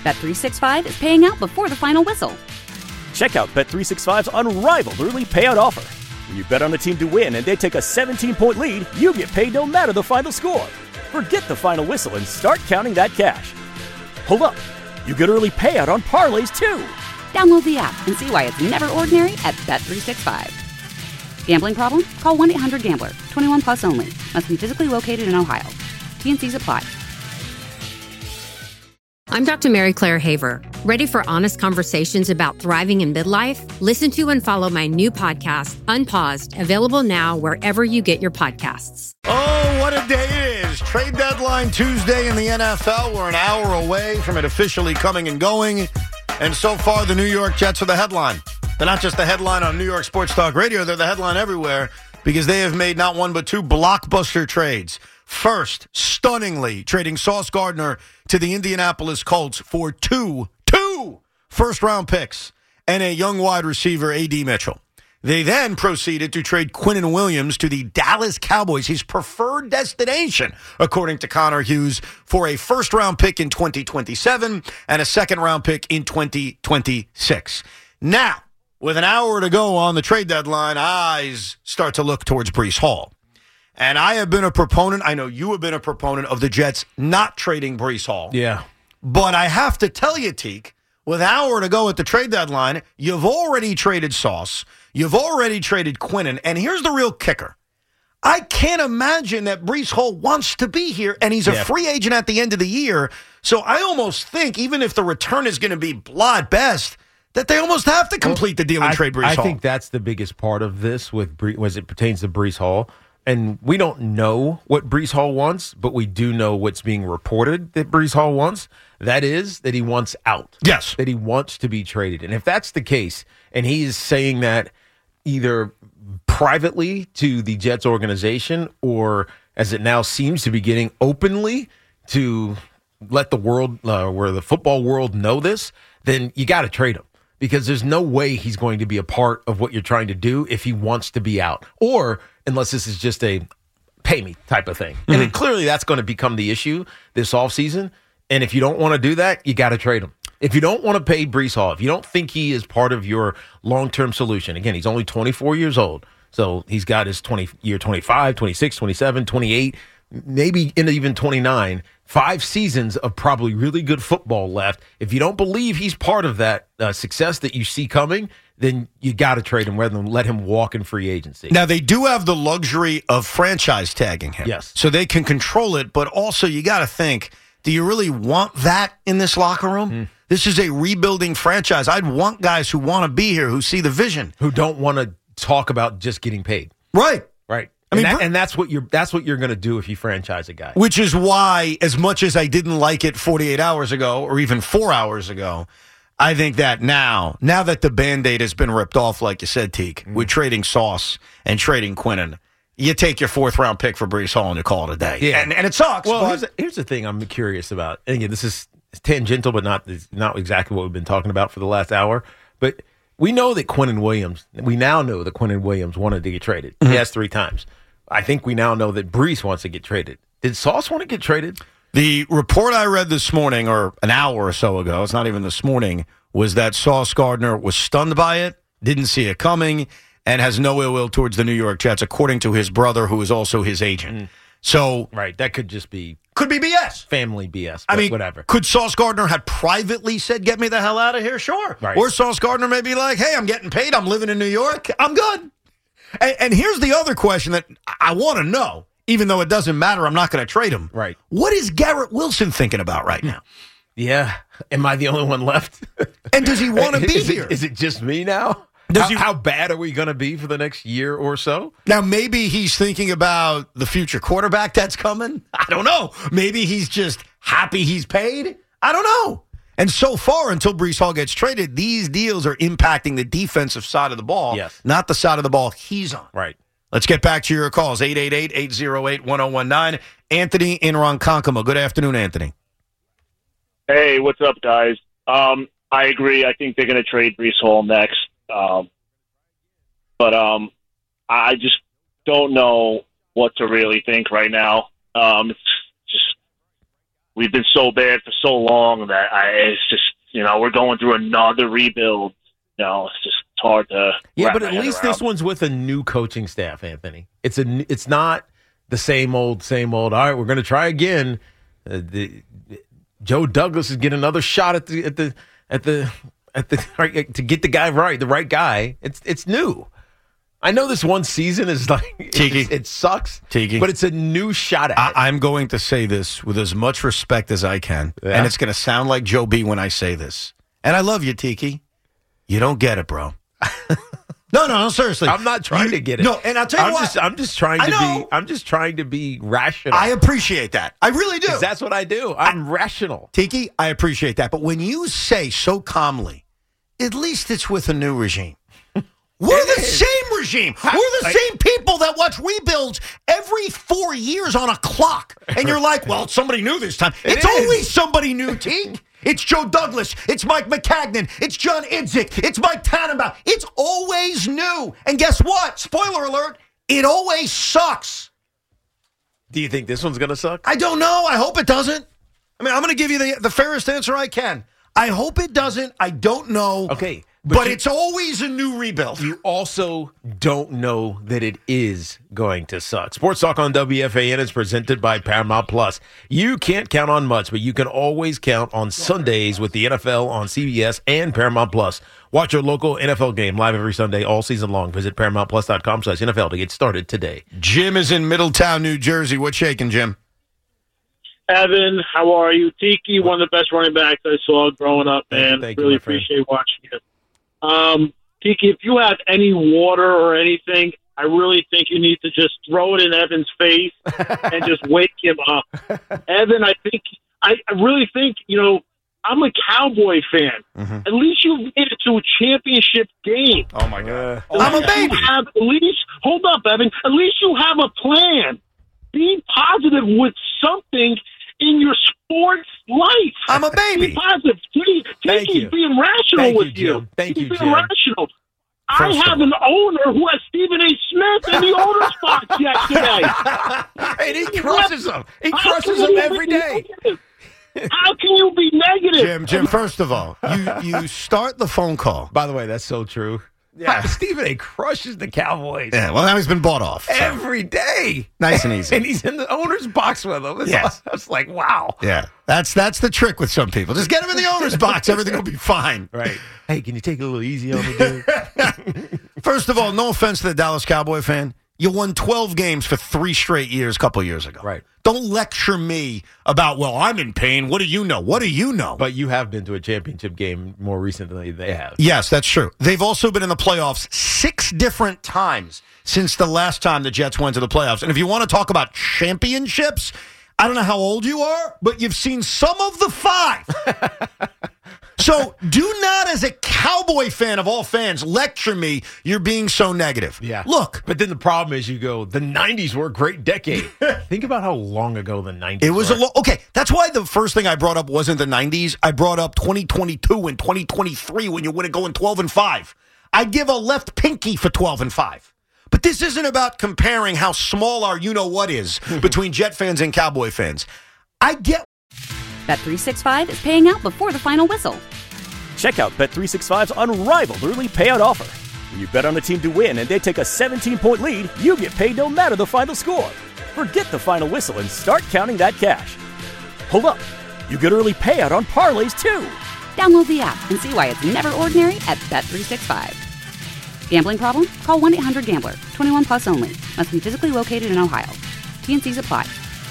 Bet365 is paying out before the final whistle. Check out Bet365's unrivaled early payout offer. When you bet on a team to win and they take a 17-point lead, you get paid no matter the final score. Forget the final whistle and start counting that cash. Hold up. You get early payout on parlays, too. Download the app and see why it's never ordinary at Bet365. Gambling problem? Call 1-800-GAMBLER. 21 plus only. Must be physically located in Ohio. T&Cs apply. I'm Dr. Mary Claire Haver. Ready for honest conversations about thriving in midlife? Listen to and follow my new podcast, Unpaused, available now wherever you get your podcasts. Oh, what a day it is. Trade deadline Tuesday in the NFL. We're an hour away from it officially coming and going. And so far, the New York Jets are the headline. They're not just the headline on New York Sports Talk Radio. They're the headline everywhere because they have made not one but two blockbuster trades. First, stunningly, trading Sauce Gardner to the Indianapolis Colts for two first-round picks and a young wide receiver, A.D. Mitchell. They then proceeded to trade Quinnen Williams to the Dallas Cowboys, his preferred destination, according to Connor Hughes, for a first-round pick in 2027 and a second-round pick in 2026. Now, with an hour to go on the trade deadline, eyes start to look towards Breece Hall. And I have been a proponent, I know you have been a proponent of the Jets not trading Breece Hall. Yeah. But I have to tell you, Teak, with an hour to go at the trade deadline, you've already traded Sauce. You've already traded Quinnen. And here's the real kicker. I can't imagine that Breece Hall wants to be here, and he's a free agent at the end of the year. So I almost think, even if the return is going to be at best, that they almost have to complete the deal and trade Breece Hall. I think that's the biggest part of this as it pertains to Breece Hall. And we don't know what Breece Hall wants, but we do know what's being reported that Breece Hall wants. That is that he wants out. Yes. That he wants to be traded. And if that's the case, and he is saying that either privately to the Jets organization or, as it now seems to be getting openly to let the world, where the football world know this, then you got to trade him. Because there's no way he's going to be a part of what you're trying to do if he wants to be out. Or unless this is just a pay me type of thing. Mm-hmm. And clearly that's going to become the issue this offseason. And if you don't want to do that, you got to trade him. If you don't want to pay Breece Hall, if you don't think he is part of your long-term solution, again, he's only 24 years old. So he's got his 25, 26, 27, 28, maybe even 29, 5 seasons of probably really good football left. If you don't believe he's part of that success that you see coming, then you got to trade him rather than let him walk in free agency. Now, they do have the luxury of franchise tagging him. Yes. So they can control it, but also you got to think, do you really want that in this locker room? This is a rebuilding franchise. I'd want guys who want to be here, who see the vision. Who don't want to talk about just getting paid. Right. Right. I mean, and that's what you're going to do if you franchise a guy. Which is why, as much as I didn't like it 48 hours ago or even 4 hours ago, I think that now that the Band-Aid has been ripped off, like you said, Teak, with trading Sauce and trading Quinnen, you take your 4th-round pick for Breece Hall and you call it a day. Yeah. And it sucks. Well, here's the thing I'm curious about. And again, this is tangential, but not exactly what we've been talking about for the last hour. But we now know that Quinnen Williams wanted to get traded. Mm-hmm. He has 3 times. I think we now know that Breece wants to get traded. Did Sauce want to get traded? The report I read this morning, or an hour or so ago, it's not even this morning, was that Sauce Gardner was stunned by it, didn't see it coming, and has no ill will towards the New York Jets, according to his brother, who is also his agent. So, right, that could just be... Could be BS. Family BS, I mean, whatever. Could Sauce Gardner have privately said, get me the hell out of here? Sure. Right. Or Sauce Gardner may be like, hey, I'm getting paid, I'm living in New York, I'm good. And here's the other question that I want to know, even though it doesn't matter, I'm not going to trade him. Right. What is Garrett Wilson thinking about right now? Yeah. Am I the only one left? And does he want to be here? Is it just me now? How bad are we going to be for the next year or so? Now, maybe he's thinking about the future quarterback that's coming. I don't know. Maybe he's just happy he's paid. I don't know. And so far, until Breece Hall gets traded, these deals are impacting the defensive side of the ball, not the side of the ball he's on. Right. Let's get back to your calls, 888-808-1019. Anthony in Ronkonkoma. Good afternoon, Anthony. Hey, what's up, guys? I agree. I think they're going to trade Breece Hall next. But I just don't know what to really think right now. It's just we've been so bad for so long that it's just, we're going through another rebuild. It's just hard to. Yeah, but at least this one's with a new coaching staff, Anthony. It's not the same old. All right, we're going to try again. Joe Douglas is getting another shot at the to get the guy right, the right guy. It's new. I know this one season is like it sucks, Tiki, but it's a new shot at it. I'm going to say this with as much respect as I can, and it's going to sound like Joe B when I say this. And I love you, Tiki. You don't get it, bro. No, seriously. I'm not trying to get it. No, and I'll tell you what. I'm just trying to be rational. I appreciate that. I really do. That's what I do. I'm rational. Tiki, I appreciate that. But when you say so calmly, at least it's with a new regime. We're the same regime. We're the same people that watch rebuilds every 4 years on a clock. And you're like, well, it's somebody new this time. It's always somebody new, Teague. It's Joe Douglas. It's Mike McCagnon. It's John Idzik. It's Mike Tannenbaum. It's always new. And guess what? Spoiler alert, it always sucks. Do you think this one's going to suck? I don't know. I hope it doesn't. I mean, I'm going to give you the fairest answer I can. I hope it doesn't. I don't know. Okay. But it's always a new rebuild. You also don't know that it is going to suck. Sports Talk on WFAN is presented by Paramount Plus. You can't count on much, but you can always count on Sundays with the NFL on CBS and Paramount Plus. Watch your local NFL game live every Sunday all season long. Visit ParamountPlus.com/NFL to get started today. Jim is in Middletown, New Jersey. What's shaking, Jim? Evan, how are you? Tiki, one of the best running backs I saw growing up, man. Thank you, really appreciate watching him. Tiki, if you have any water or anything, I really think you need to just throw it in Evan's face and just wake him up. Evan, I really think, I'm a Cowboy fan. Mm-hmm. At least you've made it to a championship game. Oh, my God. I'm a baby. Hold up, Evan. At least you have a plan. Be positive with something in your sports life. I'm a baby. Be positive. Tiki's being rational with you. Thank you, He's Jim. being rational. I have an owner who has Stephen A. Smith in the owner's box yesterday. And he crushes them. He crushes them every day. How can you be negative? Jim, first of all, you start the phone call. By the way, that's so true. Yeah, Stephen A. crushes the Cowboys. Yeah, well, now he's been bought off. So. Every day. Nice and easy. And he's in the owner's box with them. It's like, wow. Yeah, that's the trick with some people. Just get him in the owner's box. Everything will be fine. Right. Hey, can you take it a little easy on me, dude? First of all, no offense to the Dallas Cowboy fan. You won 12 games for 3 straight years a couple years ago. Right. Don't lecture me about, well, I'm in pain. What do you know? What do you know? But you have been to a championship game more recently than they have. Yes, that's true. They've also been in the playoffs 6 different times since the last time the Jets went to the playoffs. And if you want to talk about championships, I don't know how old you are, but you've seen some of the 5. So do not, as a Cowboy fan of all fans, lecture me you're being so negative. Yeah. Look. But then the problem is you go, the 90s were a great decade. Think about how long ago the 90s It was were. Okay, that's why the first thing I brought up wasn't the 90s. I brought up 2022 and 2023 when you wouldn't go in 12-5. I'd give a left pinky for 12-5. But this isn't about comparing how small our you-know-what is between Jet fans and Cowboy fans. I get Bet365 is paying out before the final whistle. Check out Bet365's unrivaled early payout offer. When you bet on a team to win and they take a 17-point lead, you get paid no matter the final score. Forget the final whistle and start counting that cash. Hold up. You get early payout on parlays, too. Download the app and see why it's never ordinary at Bet365. Gambling problem? Call 1-800-GAMBLER. 21 plus only. Must be physically located in Ohio. T&Cs apply.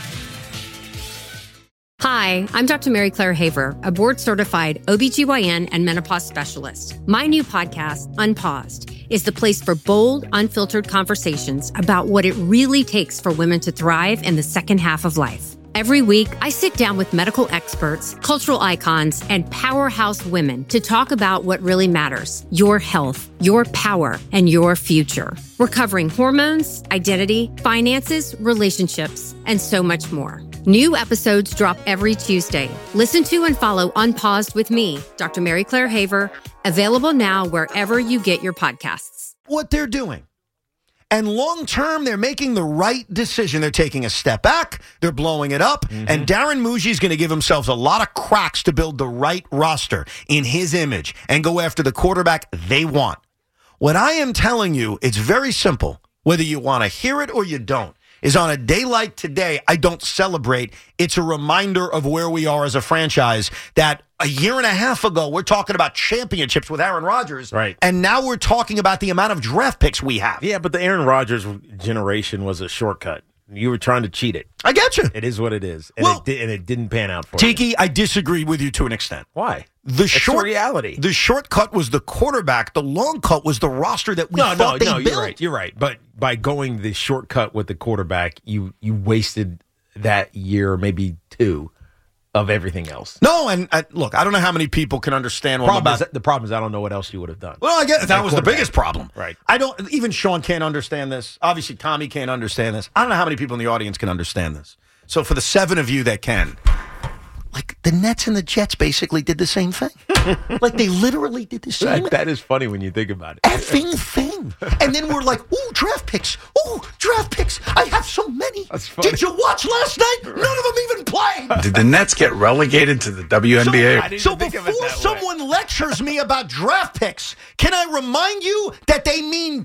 Hi, I'm Dr. Mary Claire Haver, a board-certified OBGYN and menopause specialist. My new podcast, Unpaused, is the place for bold, unfiltered conversations about what it really takes for women to thrive in the second half of life. Every week, I sit down with medical experts, cultural icons, and powerhouse women to talk about what really matters: your health, your power, and your future. We're covering hormones, identity, finances, relationships, and so much more. New episodes drop every Tuesday. Listen to and follow Unpaused with me, Dr. Mary Claire Haver, available now wherever you get your podcasts. what they're doing. And long term, they're making the right decision. They're taking a step back. They're blowing it up. And Darren Muji is going to give himself a lot of cracks to build the right roster in his image and go after the quarterback they want. What I am telling you, it's very simple. Whether you want to hear it or you don't, is on a day like today, I don't celebrate. It's a reminder of where we are as a franchise, that a year and a half ago, we're talking about championships with Aaron Rodgers. Right. And now we're talking about the amount of draft picks we have. Yeah, but the Aaron Rodgers generation was a shortcut. You were trying to cheat it. I get you. It is what it is. And, Well, it didn't pan out for you. Tiki, I disagree with you to an extent. Why? It's reality. The shortcut was the quarterback. The long cut was the roster that we thought they built. You're right. You're right. But by going the shortcut with the quarterback, you wasted that year, maybe two, of everything else. No, and look, I don't know how many people can understand what The problem is I don't know what else you would have done. Well, I guess that was the biggest problem. Right. Even Sean can't understand this. Obviously, Tommy can't understand this. I don't know how many people in the audience can understand this. So for the 7 of you that can, like, the Nets and the Jets basically did the same thing. Like, they literally did the same That is funny when you think about it. effing thing. And then we're like, ooh, draft picks. Ooh, draft picks. I have so many. That's funny. Did you watch last night? None of them even played. Did the Nets get relegated to the WNBA? So before someone lectures me about draft picks, can I remind you that they mean...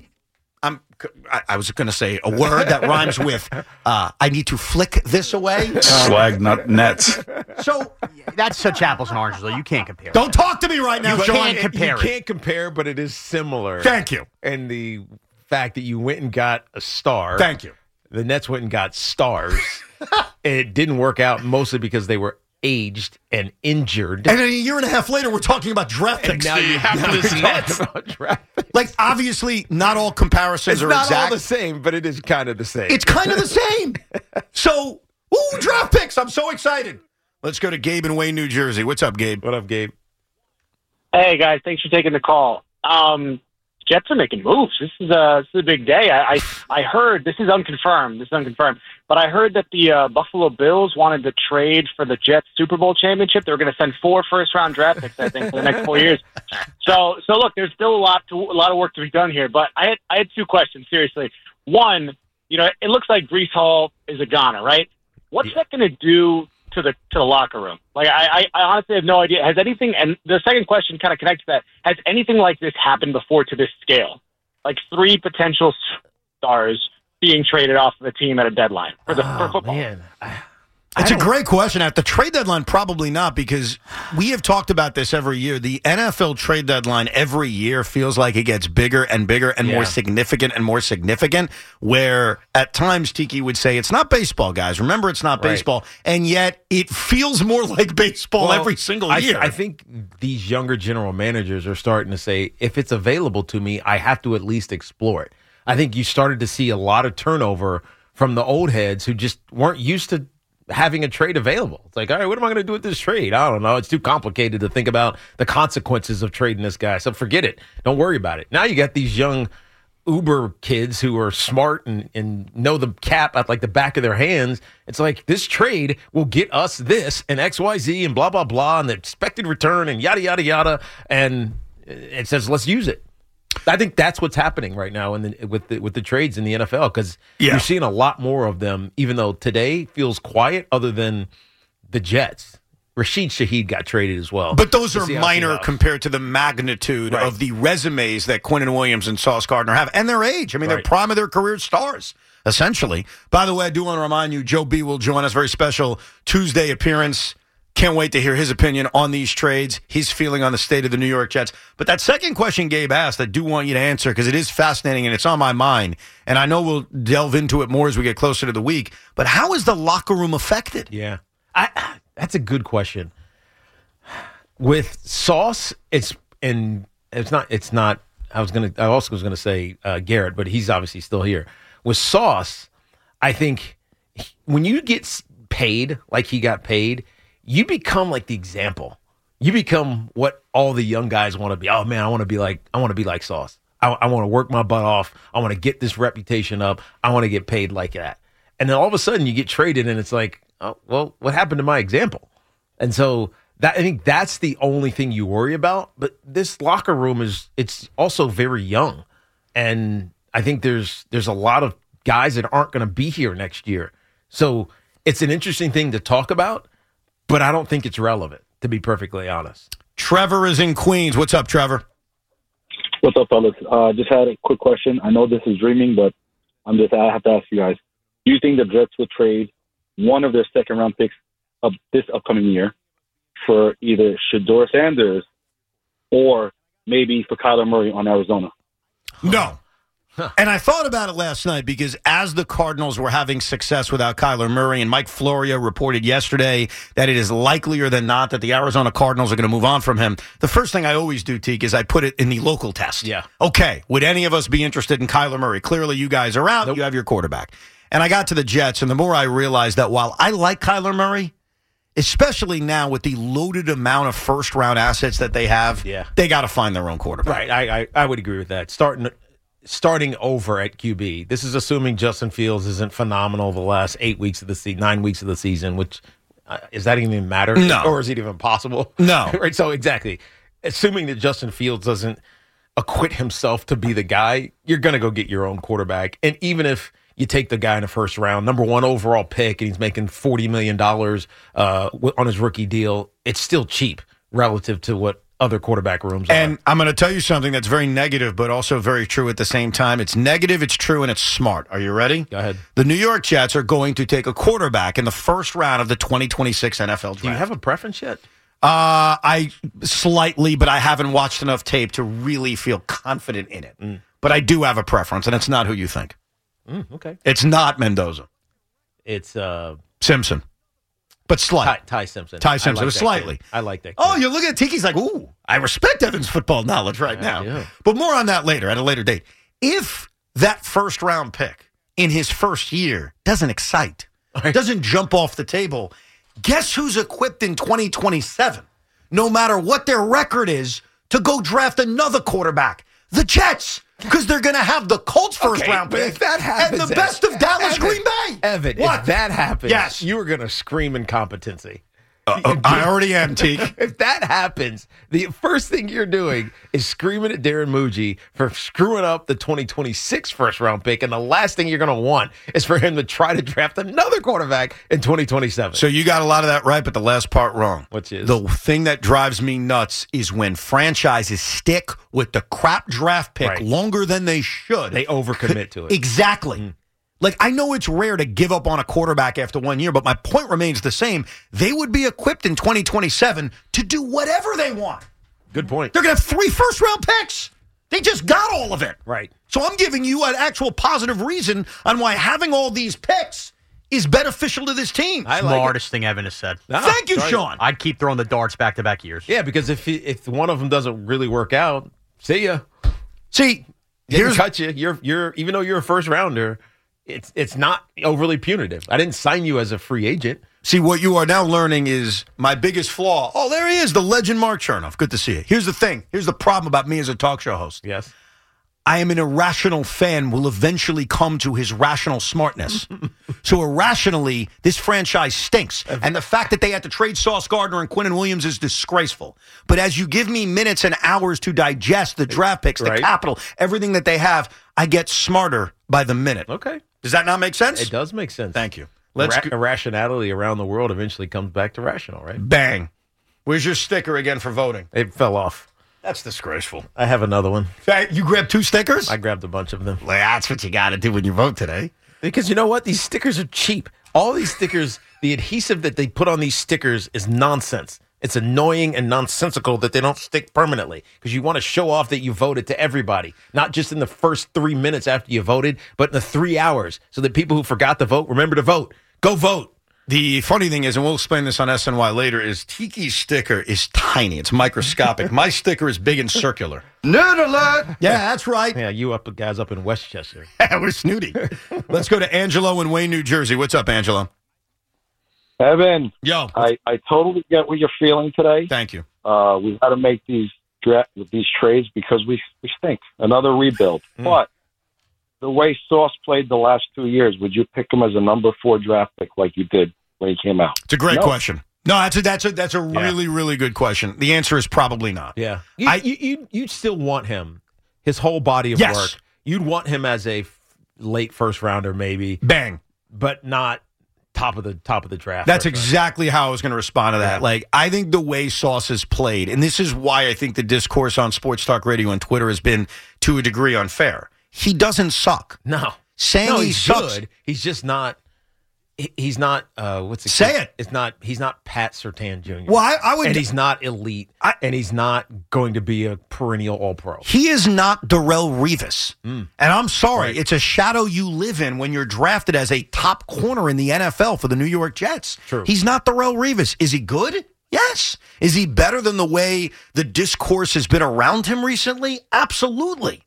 I was going to say a word that rhymes with, I need to flick this away. Slag nut Nets. So That's such apples and oranges, though. You can't compare. don't talk to me right now, You Sean. can't compare You it. can't compare, but it is similar. Thank you. And the fact that you went and got a star. Thank you. The Nets went and got stars. It didn't work out mostly because they were aged and injured. And then a year and a half later, we're talking about draft picks. Now you have to Nets. talk about draft picks. Like, obviously, not all comparisons It's are not exact. all the same, but it is kind of the same. It's kind of the same. So, ooh, draft picks. I'm so excited. Let's go to Gabe in Wayne, New Jersey. What's up, Gabe? What up, Gabe? Hey guys, thanks for taking the call. Jets are making moves. This is a big day. I heard, this is unconfirmed, but I heard that the Buffalo Bills wanted to trade for the Jets Super Bowl championship. They were going to send 4 first-round draft picks, I think, for the next 4 years. So look, there's still a lot of work to be done here. But I had 2 questions, seriously. One, it looks like Breece Hall is a goner, right? What's that going to do to the locker room? Like, I honestly have no idea. Has anything, and the second question kind of connects to that, has anything like this happened before to this scale? Like 3 potential stars being traded off of a team at a deadline for football? Man. It's a great question. At the trade deadline, probably not, because we have talked about this every year. The NFL trade deadline every year feels like it gets bigger and bigger and more significant, where at times Tiki would say, it's not baseball, guys. Remember, it's not baseball. And yet it feels more like baseball every single year. I think these younger general managers are starting to say, if it's available to me, I have to at least explore it. I think you started to see a lot of turnover from the old heads who just weren't used to having a trade available. It's like, all right, what am I going to do with this trade? I don't know. It's too complicated to think about the consequences of trading this guy. So forget it. Don't worry about it. Now you got these young Uber kids who are smart and know the cap at like the back of their hands. It's like, this trade will get us this and XYZ and blah, blah, blah, and the expected return and yada, yada, yada. And it says, let's use it. I think that's what's happening right now with the trades in the NFL, because you're seeing a lot more of them, even though today feels quiet other than the Jets. Rashid Shaheed got traded as well. But those are minor compared to the magnitude of the resumes that Quinnen Williams and Sauce Gardner have, and their age. I mean, they're prime of their career stars, essentially. By the way, I do want to remind you, Joe B will join us. Very special Tuesday appearance. Can't wait to hear his opinion on these trades, his feeling on the state of the New York Jets. But that second question Gabe asked, I do want you to answer, because it is fascinating and it's on my mind. And I know we'll delve into it more as we get closer to the week. But how is the locker room affected? Yeah. That's a good question. With Sauce, it's not. I also was gonna say Garrett, but he's obviously still here. With Sauce, I think when you get paid like he got paid, you become like the example. You become what all the young guys want to be. Oh man, I want to be like Sauce. I want to work my butt off. I want to get this reputation up. I want to get paid like that. And then all of a sudden you get traded and it's like, oh, well, what happened to my example? And so I think that's the only thing you worry about. But this locker room it's also very young. And I think there's a lot of guys that aren't going to be here next year. So it's an interesting thing to talk about, but I don't think it's relevant, to be perfectly honest. Trevor is in Queens. What's up, Trevor? What's up, fellas? Just had a quick question. I know this is dreaming, but I have to ask you guys. Do you think the Jets will trade one of their second-round picks of this upcoming year for either Shedeur Sanders or maybe for Kyler Murray on Arizona? No. And I thought about it last night because as the Cardinals were having success without Kyler Murray, and Mike Florio reported yesterday that it is likelier than not that the Arizona Cardinals are going to move on from him, the first thing I always do, Teak, is I put it in the local test. Yeah. Okay, would any of us be interested in Kyler Murray? Clearly you guys are out. Nope. You have your quarterback. And I got to the Jets, and the more I realized that while I like Kyler Murray, especially now with the loaded amount of first-round assets that they have, they got to find their own quarterback. Right, I would agree with that. Starting over at QB. This is assuming Justin Fields isn't phenomenal the last 9 weeks of the season, which does that even matter? No. Or is it even possible? No. Right. So exactly. Assuming that Justin Fields doesn't acquit himself to be the guy, you're going to go get your own quarterback. And even if you take the guy in the first round, number 1 overall pick, and he's making $40 million on his rookie deal, it's still cheap relative to what other quarterback rooms and I'm going to tell you something that's very negative, but also very true at the same time. It's negative, it's true, and it's smart. Are you ready? Go ahead. The New York Jets are going to take a quarterback in the first round of the 2026 NFL draft. Do you have a preference yet? I slightly, but I haven't watched enough tape to really feel confident in it. But I do have a preference, and it's not who you think. Okay. It's not Mendoza. It's Simpson. But slight. Ty Simpson. Ty Simpson. Like Slightly. I like that. Oh, you look at Tiki's like, ooh, I respect Evan's football knowledge right now. Yeah. But more on that later, at a later date. If that first-round pick in his first year doesn't excite, doesn't jump off the table, guess who's equipped in 2027, no matter what their record is, to go draft another quarterback? The Jets. Because they're going to have the Colts first-round pick if that happens, and the best of Dallas Green Bay. Evan, what? If that happens, yes. You are going to scream incompetency. I already am, Teak. If that happens, the first thing you're doing is screaming at Darren Muji for screwing up the 2026 first-round pick, and the last thing you're going to want is for him to try to draft another quarterback in 2027. So you got a lot of that right, but the last part wrong. Which is? The thing that drives me nuts is when franchises stick with the crap draft pick longer than they should. They overcommit to it. Exactly. Like, I know it's rare to give up on a quarterback after 1 year, but my point remains the same. They would be equipped in 2027 to do whatever they want. Good point. They're going to have 3 first-round picks. They just got all of it. Right. So I'm giving you an actual positive reason on why having all these picks is beneficial to this team. Smartest thing Evan has said. No, Thank you, Sean. I'd keep throwing the darts back-to-back years. Yeah, because if one of them doesn't really work out, see ya. See, here's cut you. You're even though you're a first rounder. It's not overly punitive. I didn't sign you as a free agent. See, what you are now learning is my biggest flaw. Oh, there he is, the legend Mark Chernoff. Good to see you. Here's the thing. Here's the problem about me as a talk show host. Yes. I am an irrational fan will eventually come to his rational smartness. So irrationally, this franchise stinks. And the fact that they had to trade Sauce Gardner and Quinnen Williams is disgraceful. But as you give me minutes and hours to digest the draft picks, the capital, everything that they have, I get smarter by the minute. Okay. Does that not make sense? It does make sense. Thank you. Irrationality around the world eventually comes back to rational, right? Bang. Where's your sticker again for voting? It fell off. That's disgraceful. I have another one. You grabbed 2 stickers? I grabbed a bunch of them. Well, that's what you got to do when you vote today. Because you know what? These stickers are cheap. All these stickers, the adhesive that they put on these stickers is nonsense. It's annoying and nonsensical that they don't stick permanently because you want to show off that you voted to everybody, not just in the first 3 minutes after you voted, but in the 3 hours so that people who forgot to vote remember to vote. Go vote. The funny thing is, and we'll explain this on SNY later, is Tiki's sticker is tiny. It's microscopic. My sticker is big and circular. Nerd alert! Yeah, that's right. Yeah, you guys up in Westchester. We're snooty. Let's go to Angelo in Wayne, New Jersey. What's up, Angelo? Evan. Yo. I totally get what you're feeling today. Thank you. We've got to make these trades because we stink. Another rebuild. But the way Sauce played the last 2 years, would you pick him as a number 4 draft pick like you did when he came out? It's a great question. No, that's a really, really good question. The answer is probably not. Yeah. You still want him, his whole body of work. You'd want him as a late first rounder, maybe. Bang. But not top of the draft. That's exactly how I was going to respond to that. Yeah. Like, I think the way Sauce has played, and this is why I think the discourse on Sports Talk Radio and Twitter has been, to a degree, unfair. He doesn't suck. No. Saying he he's sucks. good. He's just not. He's not. What's it? Say it. It's not. He's not Pat Surtain Jr. Well, I would. And he's not elite. And he's not going to be a perennial All-Pro. He is not Darrelle Revis. And I'm sorry. Right. It's a shadow you live in when you're drafted as a top corner in the NFL for the New York Jets. True. He's not Darrelle Revis. Is he good? Yes. Is he better than the way the discourse has been around him recently? Absolutely.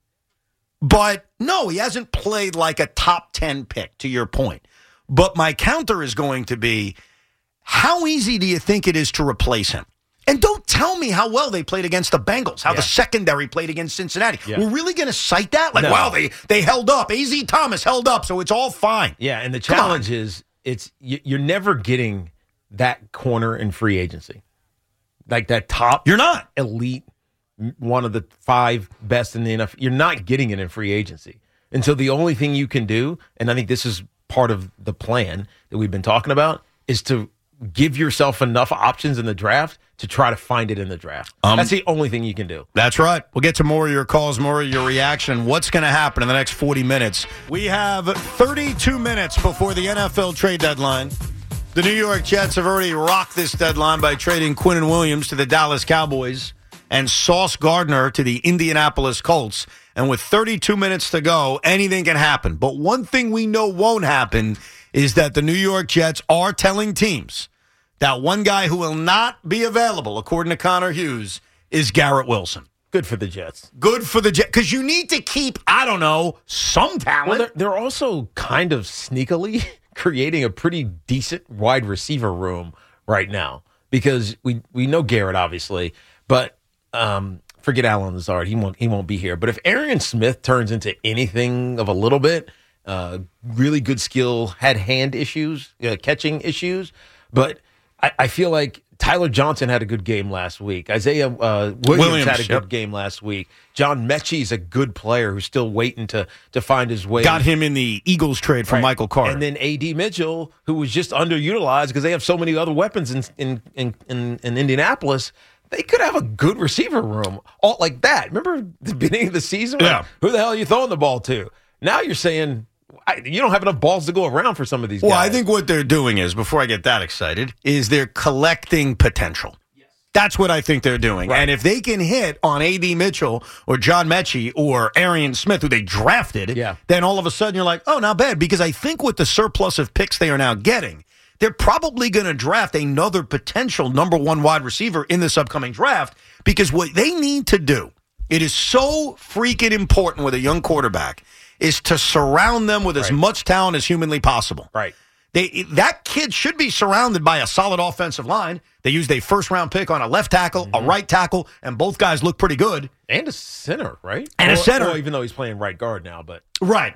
But no, he hasn't played like a top 10 pick, to your point. But my counter is going to be, how easy do you think it is to replace him? And don't tell me how well they played against the Bengals, how the secondary played against Cincinnati. Yeah. We're really going to cite that? Like, No. wow, they held up. A.Z. Thomas held up, so it's all fine. Yeah, and the challenge is you're never getting that corner in free agency. Like that top You're not. elite, one of the 5 best in the NFL. You're not getting it in free agency. And so the only thing you can do, and I think this is part of the plan that we've been talking about, is to give yourself enough options in the draft to try to find it in the draft. That's the only thing you can do. That's right. We'll get to more of your calls, more of your reaction. What's going to happen in the next 40 minutes? We have 32 minutes before the NFL trade deadline. The New York Jets have already rocked this deadline by trading Quinnen Williams to the Dallas Cowboys and Sauce Gardner to the Indianapolis Colts. And with 32 minutes to go, anything can happen. But one thing we know won't happen is that the New York Jets are telling teams that one guy who will not be available, according to Connor Hughes, is Garrett Wilson. Good for the Jets. Good for the Jets. Because you need to keep, I don't know, some talent. Well, they're also kind of sneakily creating a pretty decent wide receiver room right now. Because we know Garrett, obviously, but forget Allen Lazard. He won't be here. But if Arian Smith turns into anything of a little bit, really good skill, had hand issues, catching issues, but I feel like Tyler Johnson had a good game last week. Isaiah Williams had a good game last week. John Mechie's a good player who's still waiting to find his way. Got him in the Eagles trade from Michael Carter. And then A.D. Mitchell, who was just underutilized because they have so many other weapons in Indianapolis. They could have a good receiver room all like that. Remember the beginning of the season? Yeah. Who the hell are you throwing the ball to? Now you're saying you don't have enough balls to go around for some of these guys. Well, I think what they're doing is, before I get that excited, is they're collecting potential. Yes. That's what I think they're doing. Right. And if they can hit on A.D. Mitchell or John Mechie or Arian Smith, who they drafted, then all of a sudden you're like, oh, not bad. Because I think with the surplus of picks they are now getting, they're probably going to draft another potential number 1 wide receiver in this upcoming draft, because what they need to do, it is so freaking important with a young quarterback, is to surround them with as much talent as humanly possible. Right. That kid should be surrounded by a solid offensive line. They used a first-round pick on a left tackle, a right tackle, and both guys look pretty good. And a center, right? And a center. Well, even though he's playing right guard now. But Right.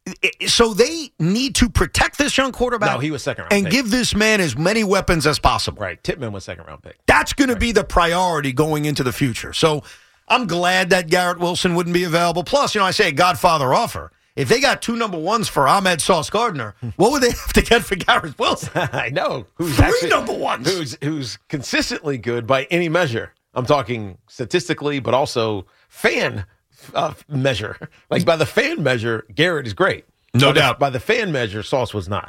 So they need to protect this young quarterback. No, he was second-round and pick. give this man as many weapons as possible. Right. Tippmann was second-round pick. That's going to be the priority going into the future. So I'm glad that Garrett Wilson wouldn't be available. Plus, I say a Godfather offer. If they got 2 number 1s for Ahmed Sauce Gardner, what would they have to get for Garrett Wilson? I know. Who's 3 number 1s. Who's consistently good by any measure. I'm talking statistically, but also fan measure. Like by the fan measure, Garrett is great. No doubt. By the fan measure, Sauce was not.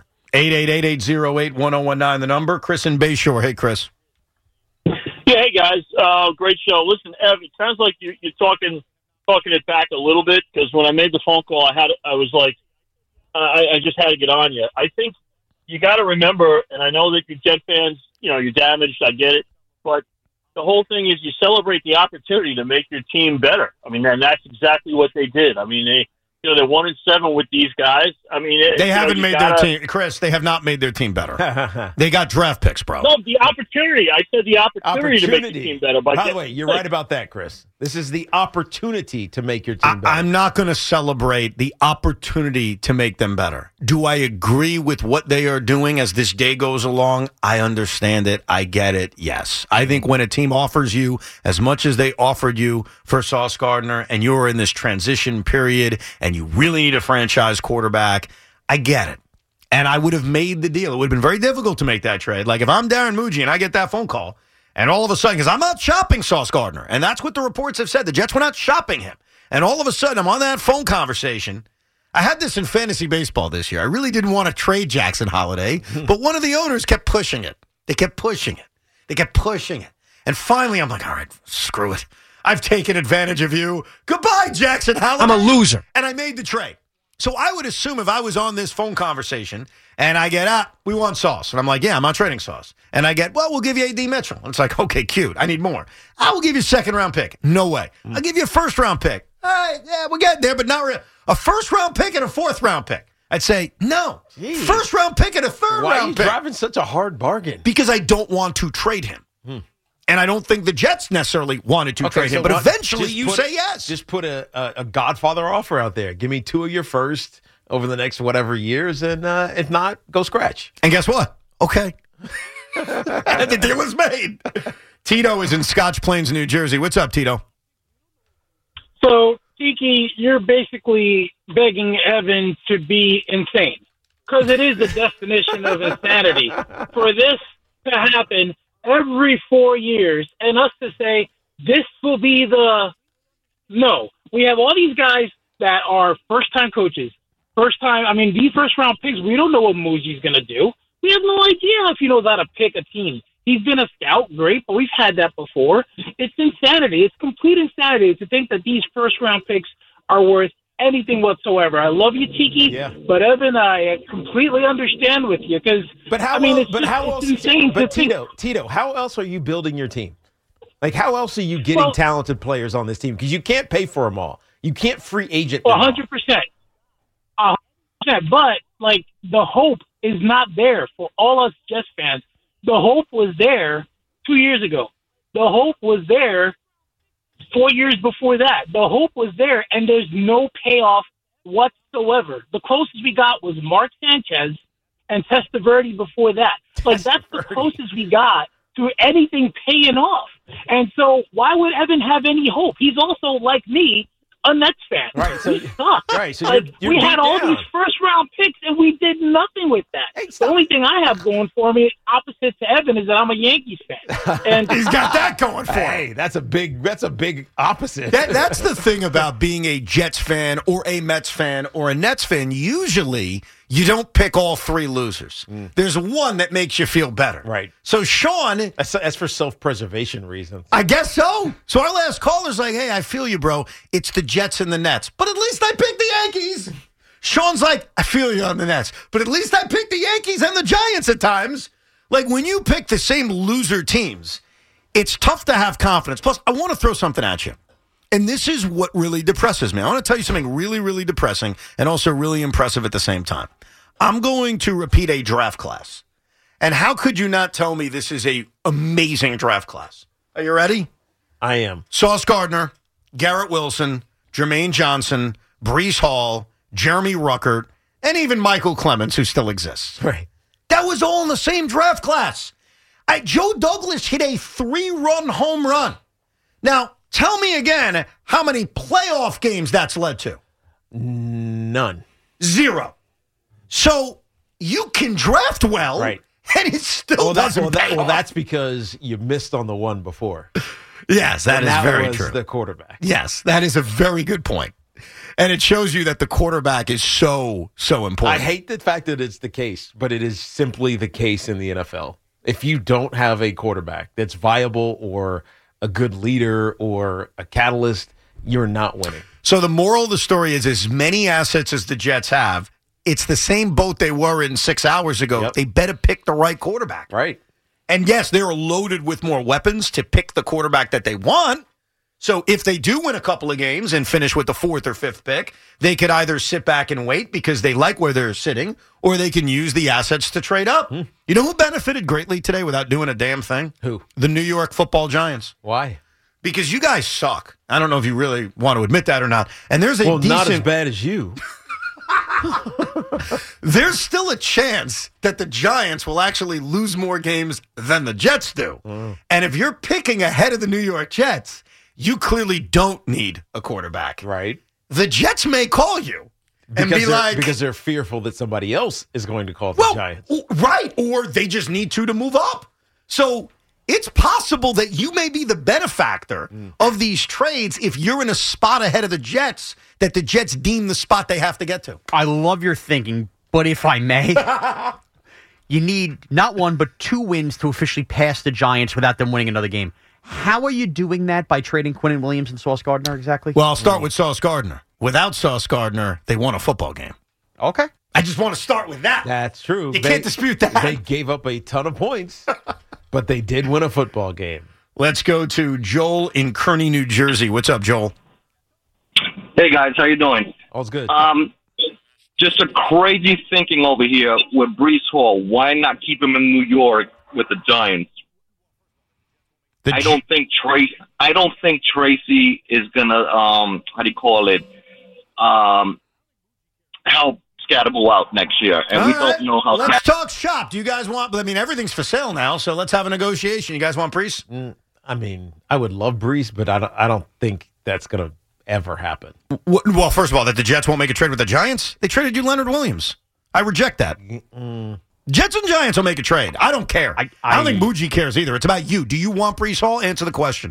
888-808-1019, the number. Chris in Bayshore. Hey, Chris. Yeah, hey, guys. Great show. Listen, Ev, it sounds like you're talking it back a little bit, because when I made the phone call, I was like, I just had to get on you. I think you got to remember, and I know that you're Jet fans, you're damaged. I get it. But the whole thing is you celebrate the opportunity to make your team better. I mean, and that's exactly what they did. I mean, they're 1-7 with these guys. I mean, they haven't made their team. Chris, they have not made their team better. They got draft picks, bro. No, the opportunity. I said the opportunity to make the team better. By the way, you're right about that, Chris. This is the opportunity to make your team better. I'm not going to celebrate the opportunity to make them better. Do I agree with what they are doing as this day goes along? I understand it. I get it. Yes. I think when a team offers you as much as they offered you for Sauce Gardner, and you're in this transition period and and you really need a franchise quarterback, I get it. And I would have made the deal. It would have been very difficult to make that trade. Like if I'm Darren Muji and I get that phone call, and all of a sudden, because I'm not shopping Sauce Gardner, and that's what the reports have said. The Jets were not shopping him. And all of a sudden, I'm on that phone conversation. I had this in fantasy baseball this year. I really didn't want to trade Jackson Holiday, but one of the owners kept pushing it. They kept pushing it. And finally, I'm like, all right, screw it. I've taken advantage of you. Goodbye, Jackson Holiday. I'm a loser. And I made the trade. So I would assume if I was on this phone conversation and I get, we want Sauce. And I'm like, yeah, I'm not trading Sauce. And I get, well, we'll give you A.D. Mitchell. And it's like, okay, cute. I need more. I will give you a second-round pick. No way. I'll give you a first-round pick. All right, yeah, we'll get there, but not really. A first-round pick and a fourth-round pick. I'd say, no. Jeez. First-round pick and a third-round pick. Why are you driving such a hard bargain? Because I don't want to trade him. And I don't think the Jets necessarily wanted to trade him. But eventually you say yes. Just put a Godfather offer out there. Give me 2 of your first over the next whatever years, and if not, go scratch. And guess what? Okay. And the deal is made. Tito is in Scotch Plains, New Jersey. What's up, Tito? So, Tiki, you're basically begging Evan to be insane because it is the definition of insanity for this to happen every 4 years and us to say this will be no. We have all these guys that are first-time coaches. These first-round picks, we don't know what Muji's going to do. We have no idea if he knows how to pick a team. He's been a scout, great, but we've had that before. It's insanity. It's complete insanity to think that these first-round picks are worth anything whatsoever. I love you, Tiki, but Evan, I completely understand with you because Tito, how else are you building your team? Like, how else are you getting talented players on this team? Because you can't pay for them all. You can't free agent them 100%. 100%. But the hope is not there for all us Jets fans. The hope was there 2 years ago. The hope was there 4 years before that. The hope was there, and there's no payoff whatsoever. The closest we got was Mark Sanchez and Testaverde before that. That's the closest we got to anything paying off. And so why would Evan have any hope? He's also, like me, a Nets fan. Right, so, we suck. Right, so you're we had all these first-round picks, and we did nothing with that. Hey, the only thing I have going for me, opposite to Evan, is that I'm a Yankees fan. And he's got that going for him. Hey, that's a big opposite. That's the thing about being a Jets fan or a Mets fan or a Nets fan. Usually, you don't pick all three losers. There's one that makes you feel better. Right. So, Sean... That's for self-preservation reasons. I guess so. So, our last caller's like, hey, I feel you, bro. It's the Jets and the Nets. But at least I picked the Yankees. Sean's like, I feel you on the Nets. But at least I picked the Yankees and the Giants at times. Like, when you pick the same loser teams, it's tough to have confidence. Plus, I want to throw something at you. And this is what really depresses me. I want to tell you something really, really depressing and also really impressive at the same time. I'm going to repeat a draft class. And how could you not tell me this is a amazing draft class? Are you ready? I am. Sauce Gardner, Garrett Wilson, Jermaine Johnson, Breece Hall, Jeremy Ruckert, and even Michael Clemens, who still exists. Right. That was all in the same draft class. Joe Douglas hit a 3-run home run. Now, tell me again how many playoff games that's led to. None. 0. So you can draft well, right? And it still doesn't pay off. That's because you missed on the one before. Yes, that is very true. The quarterback. Yes, that is a very good point. And it shows you that the quarterback is so important. I hate the fact that it's the case, but it is simply the case in the NFL. If you don't have a quarterback that's viable or a good leader or a catalyst, you're not winning. So the moral of the story is as many assets as the Jets have, it's the same boat they were in 6 hours ago. Yep. They better pick the right quarterback. Right. And yes, they're loaded with more weapons to pick the quarterback that they want. So if they do win a couple of games and finish with the 4th or 5th pick, they could either sit back and wait because they like where they're sitting, or they can use the assets to trade up. You know who benefited greatly today without doing a damn thing? Who? The New York Football Giants. Why? Because you guys suck. I don't know if you really want to admit that or not. And there's a not as bad as you. There's still a chance that the Giants will actually lose more games than the Jets do. And if you're picking ahead of the New York Jets, you clearly don't need a quarterback. Right. the Jets may call you and be like... Because they're fearful that somebody else is going to call the Giants. Right, or they just need to move up. So it's possible that you may be the benefactor of these trades if you're in a spot ahead of the Jets that the Jets deem the spot they have to get to. I love your thinking, but if I may, you need not one but 2 wins to officially pass the Giants without them winning another game. How are you doing that by trading Quinnen Williams and Sauce Gardner exactly? Well, I'll start with Sauce Gardner. Without Sauce Gardner, they won a football game. Okay. I just want to start with that. That's true. You can't dispute that. They gave up a ton of points, but they did win a football game. Let's go to Joel in Kearney, New Jersey. What's up, Joel? Hey, guys. How you doing? All's good. Just a crazy thinking over here with Breece Hall. Why not keep him in New York with the Giants? I don't think Tracy is gonna help Scatterbull out next year, and All we right. don't know how. Let's talk shop. Do you guys want? I mean, everything's for sale now, so let's have a negotiation. You guys want Breece? I mean, I would love Breece, but I don't think that's going to ever happen. Well, first of all, that the Jets won't make a trade with the Giants. They traded you Leonard Williams. I reject that. Jets and Giants will make a trade. I don't care. I don't think Muji cares either. It's about you. Do you want Breece Hall? Answer the question.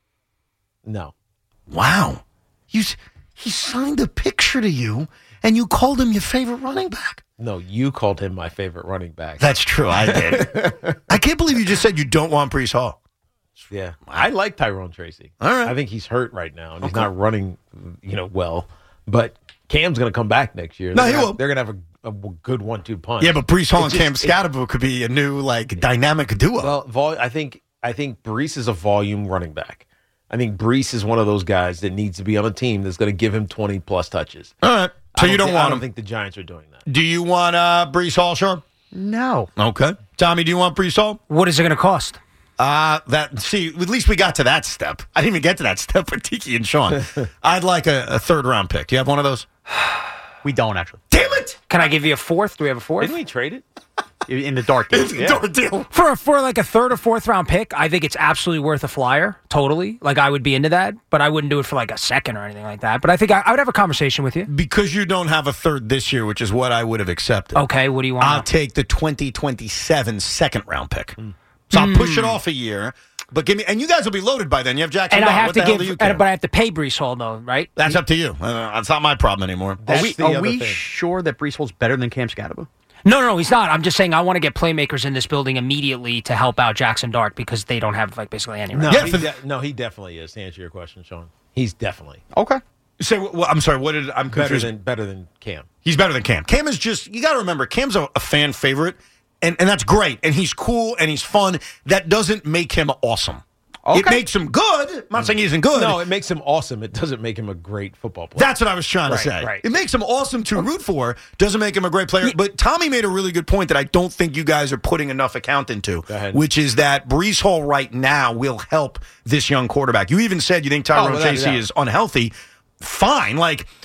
No. Wow. He signed a picture to you, and you called him your favorite running back. No, you called him my favorite running back. That's true. I did. I can't believe you just said you don't want Breece Hall. Yeah. I like Tyrone Tracy. All right. I think he's hurt right now, and he's not running, well. But Cam's going to come back next year. He will. They're going to have a good 1-2 punch. Yeah, but Breece Hall and Cam Scatterbull could be a new dynamic duo. Well, I think Breece is a volume running back. I think Breece is one of those guys that needs to be on a team that's going to give him 20-plus touches. All right. So you don't want him. I don't think the Giants are doing that. Do you want Breece Hall, Sean? No. Okay. Tommy, do you want Breece Hall? What is it going to cost? At least we got to that step. I didn't even get to that step with Tiki and Sean. I'd like a third-round pick. Do you have one of those? We don't, actually. Damn it! Can I give you a fourth? Do we have a fourth? Didn't we trade it? In the dark deal. Dark deal. For like a third or fourth round pick, I think it's absolutely worth a flyer. Totally. Like, I would be into that, but I wouldn't do it for like a second or anything like that. But I think I would have a conversation with you. Because you don't have a third this year, which is what I would have accepted. Okay, what do you want? I'll take the 2027 second-round pick. So I'll push it off a year. But give me, and you guys will be loaded by then. You have Jackson. And I have what the hell do you care? but I have to pay Breece Hall though, right? That's up to you. That's not my problem anymore. Are we sure that Breece Hall's better than Cam Scatterbull? No, he's not. I'm just saying I want to get playmakers in this building immediately to help out Jackson Dart because they don't have basically any. No, he definitely is. To answer your question, Sean, he's definitely okay. I'm sorry. What did I'm confused? Better than Cam. He's better than Cam. Cam is just, you got to remember, Cam's a fan favorite, and that's great, and he's cool and he's fun. That doesn't make him awesome. Okay. It makes him good. I'm not saying he isn't good. No, it makes him awesome. It doesn't make him a great football player. That's what I was trying to say. Right. It makes him awesome to root for. Doesn't make him a great player. But Tommy made a really good point that I don't think you guys are putting enough account into, which is that Breece Hall right now will help this young quarterback. You even said you think Tyrone Tracy is unhealthy. Fine.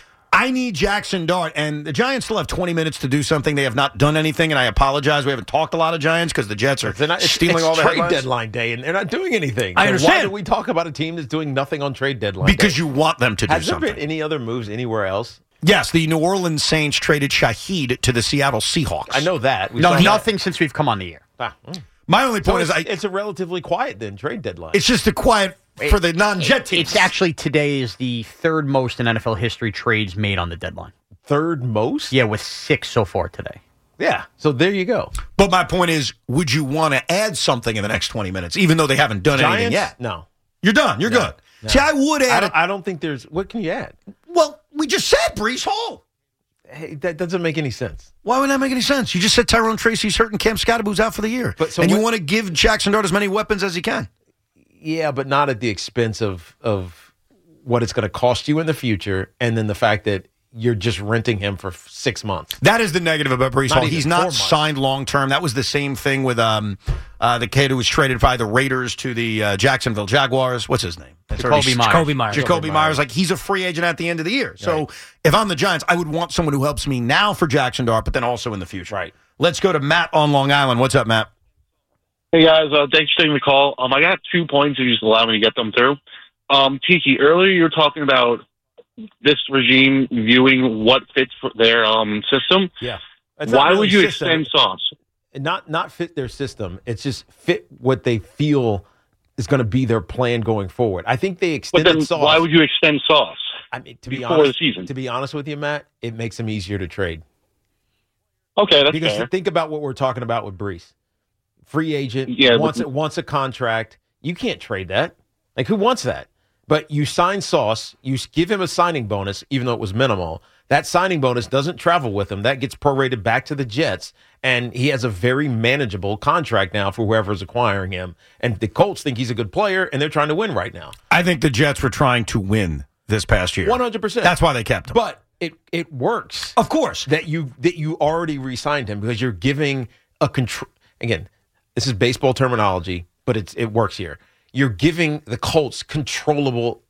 I need Jackson Dart, and the Giants still have 20 minutes to do something. They have not done anything, and I apologize. We haven't talked a lot of Giants because the Jets are stealing all the trade headlines. deadline day, and they're not doing anything. I understand. Why do we talk about a team that's doing nothing on trade deadline Because day? you want them to do something. Has there been any other moves anywhere else? Yes, the New Orleans Saints traded Shaheed to the Seattle Seahawks. I know that. Nothing since we've come on the air. My only point is it's a relatively quiet then trade deadline. It's just a quiet for the non-Jet teams. It's actually today is the third most in NFL history trades made on the deadline. Third most? Yeah, with 6 so far today. Yeah, so there you go. But my point is, would you want to add something in the next 20 minutes, even though they haven't done anything yet? No. You're done. You're good. No. See, I would add I don't think there's... What can you add? Well, we just said Breece Hall. Hey, that doesn't make any sense. Why would that make any sense? You just said Tyrone Tracy's hurt and Cam Scatterbull's out for the year. You want to give Jackson Dart as many weapons as he can. Yeah, but not at the expense of what it's going to cost you in the future, and then the fact that you're just renting him for 6 months. That is the negative about Breece Hall. He's not signed long-term. That was the same thing with the kid who was traded by the Raiders to the Jacksonville Jaguars. What's his name? Jacoby Myers. Jacoby Myers. He's a free agent at the end of the year. So if I'm the Giants, I would want someone who helps me now for Jackson Dart, but then also in the future. Right. Let's go to Matt on Long Island. What's up, Matt? Hey, guys. Thanks for taking the call. I got 2 points if you just allow me to get them through. Tiki, earlier you were talking about this regime viewing what fits for their system. Yeah. Why would you extend Sauce? Not fit their system. It's just fit what they feel is going to be their plan going forward. I think they extended But then Sauce. why would you extend Sauce? I mean, before the season? To be honest with you, Matt, it makes them easier to trade. Okay, that's because fair. think about what we're talking about with Brees. Free agent, wants a contract. You can't trade that. Like, who wants that? But you sign Sauce, you give him a signing bonus, even though it was minimal. That signing bonus doesn't travel with him. That gets prorated back to the Jets, and he has a very manageable contract now for whoever's acquiring him. And the Colts think he's a good player, and they're trying to win right now. I think the Jets were trying to win this past year. 100%. That's why they kept him. But it works. Of course. That you already re-signed him because you're giving a control. Again, this is baseball terminology, but it works here. You're giving the Colts a controllable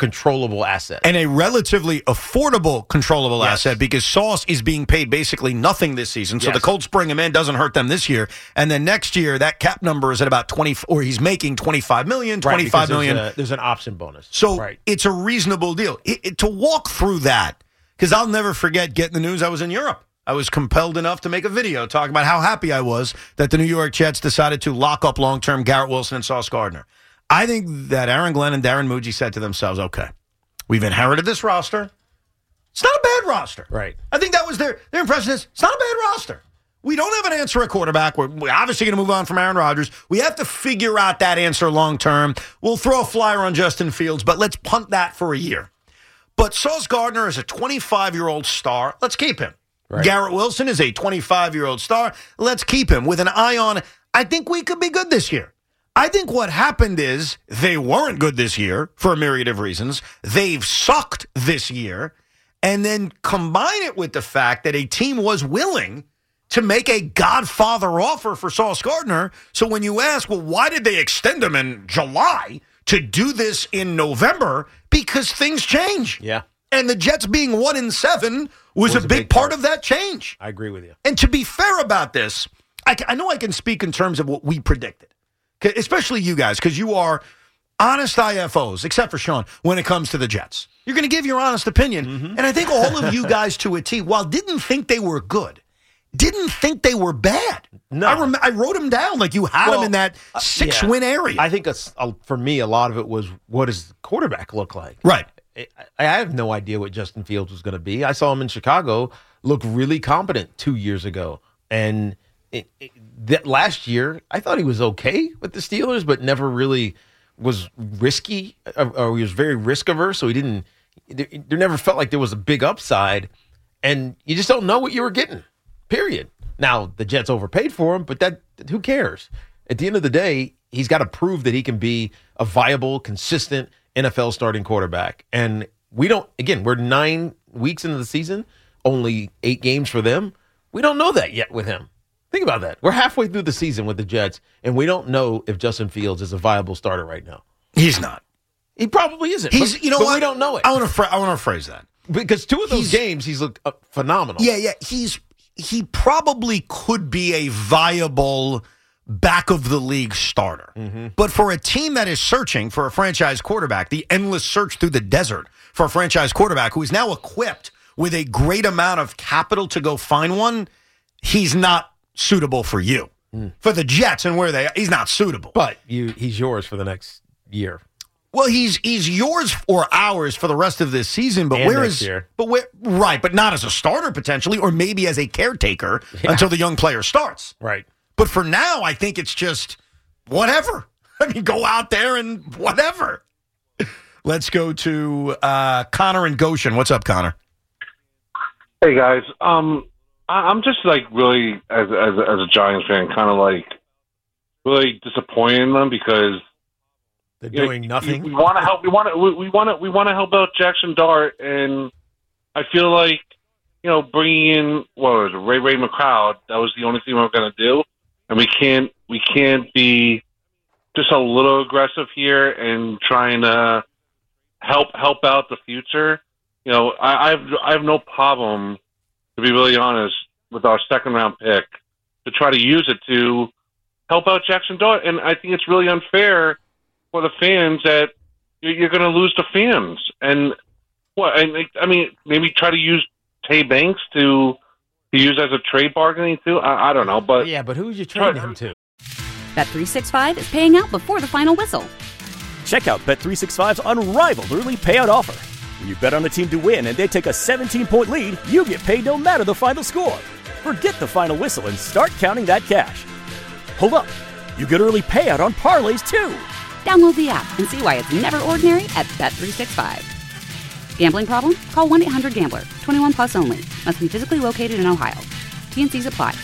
asset. And a relatively affordable controllable asset because Sauce is being paid basically nothing this season. So the Colts bring him in, doesn't hurt them this year. And then next year, that cap number is at about 20, or he's making $25 million, $25 million. There's an option bonus. So it's a reasonable deal. To walk through that, because I'll never forget getting the news I was in Europe. I was compelled enough to make a video talking about how happy I was that the New York Jets decided to lock up long-term Garrett Wilson and Sauce Gardner. I think that Aaron Glenn and Darren Muji said to themselves, okay, we've inherited this roster. It's not a bad roster. Right. I think that was their impression is, it's not a bad roster. We don't have an answer at quarterback. We're obviously going to move on from Aaron Rodgers. We have to figure out that answer long-term. We'll throw a flyer on Justin Fields, but let's punt that for a year. But Sauce Gardner is a 25-year-old star. Let's keep him. Right. Garrett Wilson is a 25-year-old star. Let's keep him with an eye on, I think we could be good this year. I think what happened is they weren't good this year for a myriad of reasons. They've sucked this year. And then combine it with the fact that a team was willing to make a Godfather offer for Sauce Gardner. So when you ask, well, why did they extend him in July to do this in November? Because things change. Yeah. And the Jets being 1-7 was a big part of that change. I agree with you. And to be fair about this, I know I can speak in terms of what we predicted. Especially you guys, because you are honest IFOs, except for Sean, when it comes to the Jets. You're going to give your honest opinion. Mm-hmm. And I think all of you guys to a T, while didn't think they were good, didn't think they were bad. No. I wrote them down like you had them in that 6-win area. I think for me, a lot of it was, what does the quarterback look like? Right. I have no idea what Justin Fields was going to be. I saw him in Chicago look really competent 2 years ago. And that last year, I thought he was okay with the Steelers, but never really was risky, or he was very risk averse. So there never felt like there was a big upside, and you just don't know what you were getting. Period. Now the Jets overpaid for him, but who cares? At the end of the day, he's got to prove that he can be a viable, consistent NFL starting quarterback. And we're 9 weeks into the season, only 8 games for them. We don't know that yet with him. Think about that. We're halfway through the season with the Jets, and we don't know if Justin Fields is a viable starter right now. He's not. He probably isn't. But we don't know it. I want to phrase that. Because 2 of those games, he's looked phenomenal. Yeah. He probably could be a viable back-of-the-league starter. Mm-hmm. But for a team that is searching for a franchise quarterback, the endless search through the desert for a franchise quarterback who is now equipped with a great amount of capital to go find one, he's not suitable for you. For the Jets and he's not suitable. But he's yours for the next year. Well, he's yours or ours for the rest of this season. But next year. But not as a starter potentially, or maybe as a caretaker until the young player starts. Right. But for now, I think it's just whatever. I mean, go out there and whatever. Let's go to Connor and Goshen. What's up, Connor? Hey guys. I'm just like really, as a Giants fan, kind of like really disappointed in them because they're doing nothing. We want to help. We want to help out Jackson Dart, and I feel like bringing in Ray McCloud. That was the only thing we were going to do, and we can't be just a little aggressive here and trying to help out the future. I have no problem, to be really honest, with our second-round pick to try to use it to help out Jackson Dart. And I think it's really unfair for the fans that you're going to lose the fans. And What? And I mean, maybe try to use Tay Banks to use as a trade bargaining too. I don't know, but yeah, but who's you trading him to? Bet365 is paying out before the final whistle. Check out Bet365's unrivaled early payout offer. When you bet on a team to win and they take a 17-point lead, you get paid no matter the final score. Forget the final whistle and start counting that cash. Hold up. You get early payout on parlays too. Download the app and see why it's never ordinary at Bet365. Gambling problem? Call 1-800-GAMBLER. 21 plus only. Must be physically located in Ohio. T&Cs apply.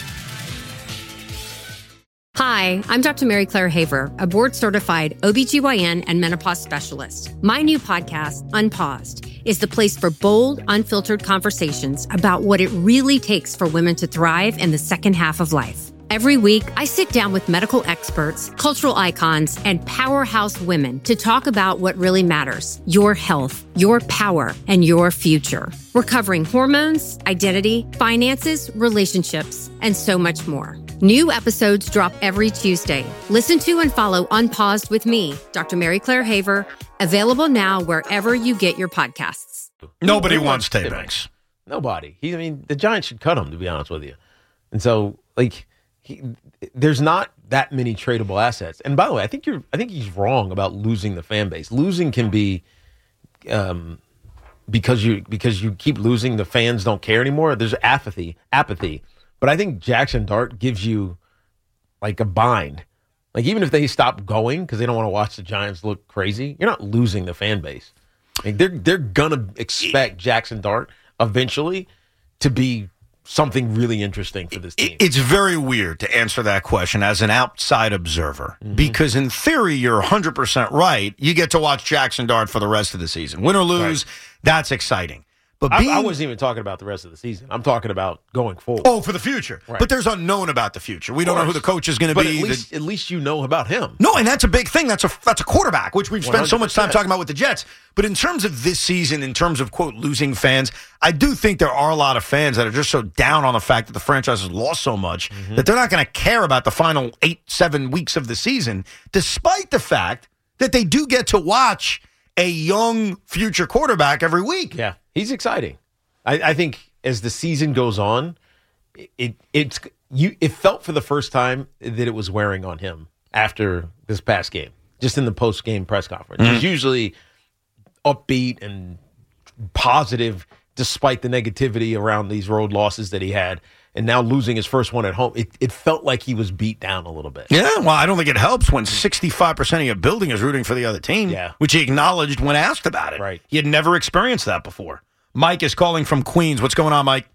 Hi, I'm Dr. Mary Claire Haver, a board-certified OBGYN and menopause specialist. My new podcast, Unpaused, is the place for bold, unfiltered conversations about what it really takes for women to thrive in the second half of life. Every week, I sit down with medical experts, cultural icons, and powerhouse women to talk about what really matters: your health, your power, and your future. We're covering hormones, identity, finances, relationships, and so much more. New episodes drop every Tuesday. Listen to and follow Unpaused with me, Dr. Mary Claire Haver, available now wherever you get your podcasts. Nobody wants Tay Banks. Nobody. The Giants should cut him, to be honest with you. And so, there's not that many tradable assets. And by the way, I think he's wrong about losing the fan base. Losing can be because you keep losing, the fans don't care anymore. There's apathy. But I think Jackson Dart gives you a bind. Even if they stop going because they don't want to watch the Giants look crazy, you're not losing the fan base. They're gonna expect Jackson Dart eventually to be something really interesting for this team. It's very weird to answer that question as an outside observer, because in theory, you're 100% right. You get to watch Jackson Dart for the rest of the season. Win or lose, that's exciting. But I wasn't even talking about the rest of the season. I'm talking about going forward. Oh, for the future. Right. But there's unknown about the future. We don't know who the coach is going to be. At least you know about him. No, and that's a big thing. That's a quarterback, which we've spent 100%. So much time talking about with the Jets. But in terms of this season, in terms of, quote, losing fans, I do think there are a lot of fans that are just so down on the fact that the franchise has lost so much that they're not going to care about the final 8-7 weeks of the season, despite the fact that they do get to watch a young future quarterback every week. Yeah, he's exciting. I think as the season goes on, it felt for the first time that it was wearing on him after this past game, just in the post-game press conference. He's usually upbeat and positive despite the negativity around these road losses that he had. And now losing his first one at home, it felt like he was beat down a little bit. Yeah, well, I don't think it helps when 65% of your building is rooting for the other team, which he acknowledged when asked about it. Right. He had never experienced that before. Mike is calling from Queens. What's going on, Mike?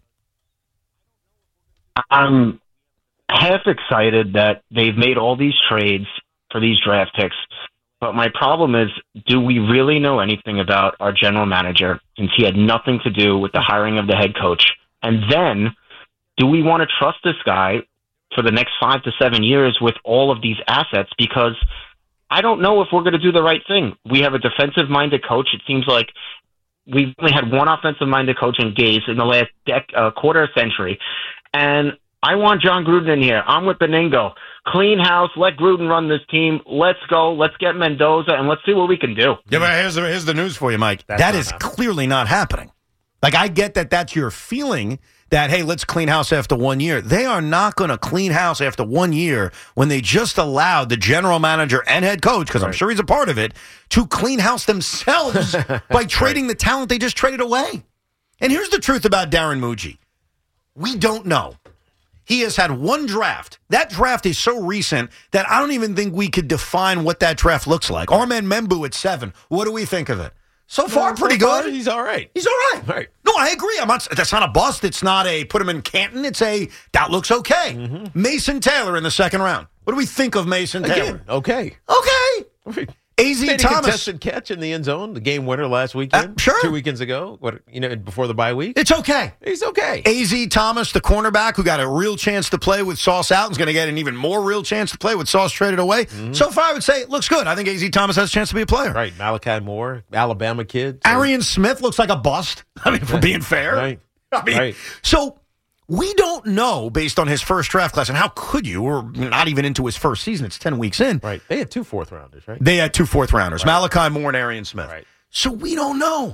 I'm half excited that they've made all these trades for these draft picks. But my problem is, do we really know anything about our general manager, since he had nothing to do with the hiring of the head coach? And then, do we want to trust this guy for the next 5 to 7 years with all of these assets? Because I don't know if we're going to do the right thing. We have a defensive-minded coach. It seems like we've only had one offensive-minded coach in Gase in the last quarter century. And I want John Gruden in here. I'm with Beningo. Clean house. Let Gruden run this team. Let's go. Let's get Mendoza, and let's see what we can do. Yeah, but here's the news for you, Mike. That is clearly not happening. I get that that's your feeling that, hey, let's clean house after 1 year. They are not going to clean house after 1 year when they just allowed the general manager and head coach, because I'm sure he's a part of it, to clean house themselves by trading the talent they just traded away. And here's the truth about Darren Muji. We don't know. He has had one draft. That draft is so recent that I don't even think we could define what that draft looks like. Armand Membu at 7. What do we think of it? So far, pretty good. He's all right. He's all right. No, I agree. That's not a bust. It's not a put him in Canton. It's that looks okay. Mason Taylor in the second round. What do we think of Mason Taylor? Okay. A.Z. Made Thomas. a contested catch in the end zone, the game winner last weekend. Sure. 2 weekends ago, before the bye week. It's okay. He's okay. A.Z. Thomas, the cornerback who got a real chance to play with Sauce out, is going to get an even more real chance to play with Sauce traded away. So far, I would say it looks good. I think A.Z. Thomas has a chance to be a player. Right. Malachi Moore, Alabama kid. Arian Smith looks like a bust. I mean, for being fair. Right. So we don't know based on his first draft class, and how could you? We're not even into his first season. It's 10 weeks in. Right. They had 2 fourth-rounders, right? They had 2 fourth-rounders, Malachi Moore and Arian Smith. Right. So we don't know.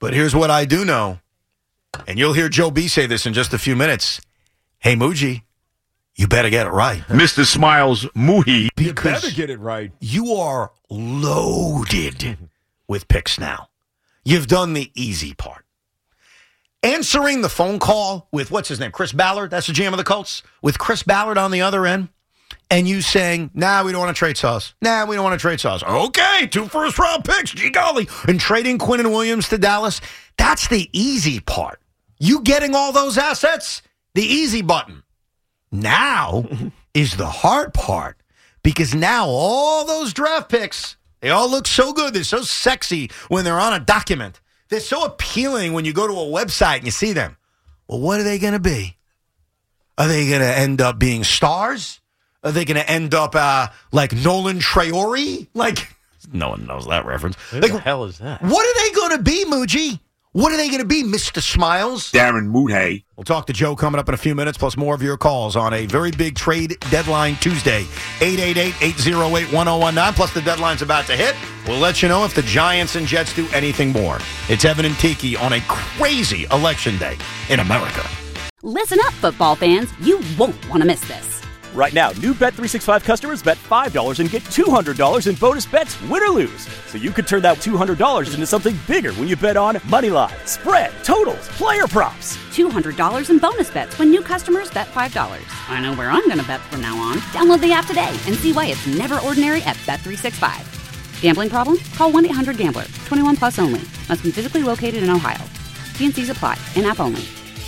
But here's what I do know, and you'll hear Joe B say this in just a few minutes. Hey, Muji, you better get it right. Mr. Smiles Muhi. You better get it right. You are loaded with picks now. You've done the easy part. Answering the phone call with, what's his name, Chris Ballard, that's the GM of the Colts, with Chris Ballard on the other end, and you saying, nah, we don't want to trade Sauce. Nah, we don't want to trade Sauce. Okay, 2 first-round picks, gee golly. And trading Quinnen Williams to Dallas, that's the easy part. You getting all those assets, the easy button. Now is the hard part, because now all those draft picks, they all look so good. They're so sexy when they're on a document. They're so appealing when you go to a website and you see them. Well, what are they going to be? Are they going to end up being stars? Are they going to end up like Nolan Traore? Like, no one knows that reference. Who Like, the hell is that? what are they going to be, Muji? What are they going to be, Mr. Smiles? Darren Moonhay. We'll talk to Joe coming up in a few minutes, plus more of your calls on a very big trade deadline Tuesday. 888-808-1019, plus the deadline's about to hit. We'll let you know if the Giants and Jets do anything more. It's Evan and Tiki on a crazy election day in America. Listen up, football fans. You won't want to miss this. Right now, new Bet365 customers bet $5 and get $200 in bonus bets, win or lose. So you could turn that $200 into something bigger when you bet on moneyline, spread, totals, player props. $200 in bonus bets when new customers bet $5. I know where I'm going to bet from now on. Download the app today and see why it's never ordinary at Bet365. Gambling problem? Call 1-800-GAMBLER. 21 plus only. Must be physically located in Ohio. T&Cs apply. In-app only.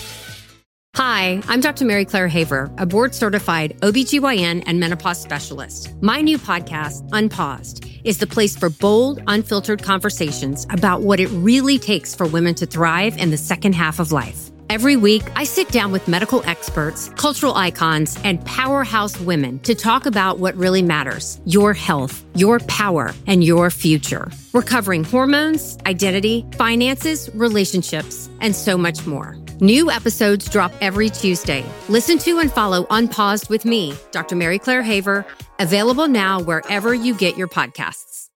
Hi, I'm Dr. Mary Claire Haver, a board-certified OBGYN and menopause specialist. My new podcast, Unpaused, is the place for bold, unfiltered conversations about what it really takes for women to thrive in the second half of life. Every week, I sit down with medical experts, cultural icons, and powerhouse women to talk about what really matters: your health, your power, and your future. We're covering hormones, identity, finances, relationships, and so much more. New episodes drop every Tuesday. Listen to and follow Unpaused with me, Dr. Mary Claire Haver, available now wherever you get your podcasts.